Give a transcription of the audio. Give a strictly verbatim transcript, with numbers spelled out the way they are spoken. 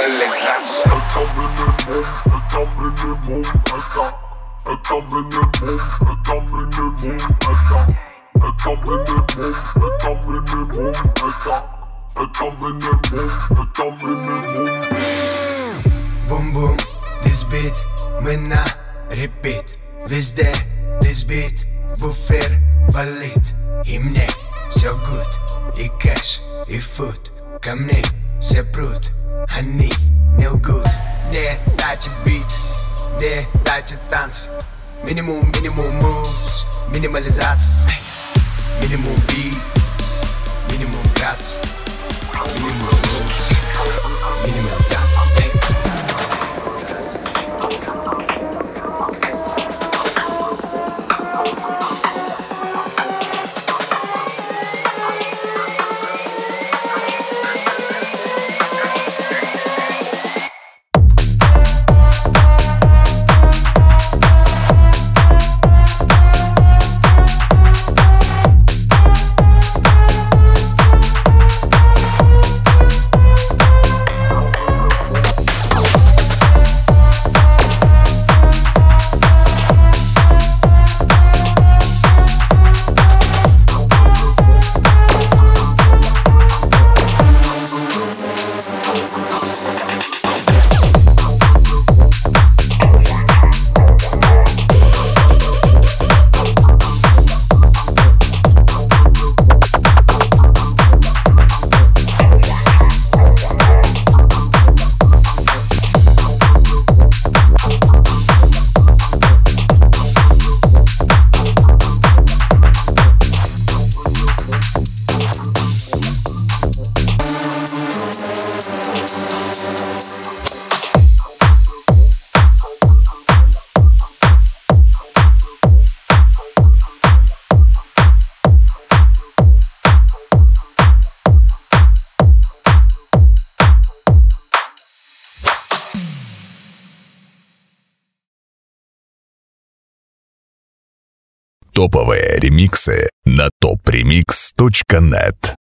реализация. Это минимум, это минимум, это Это минимум, это минимум, это Это минимум, это минимум, это Это минимум, это минимум. Бум-бум, this beat, мы на repeat. Везде, this beat, в эфир валит. И мне все good, и кэш, и фуд. Ко мне все прут, они не лгут. Не дайте бит, не дайте танцы. Минимум, минимум moves, минимализация. Минимум бит, минимум граций. Минимум moves, минимализация. Топовые ремиксы на топ ремикс точка нет.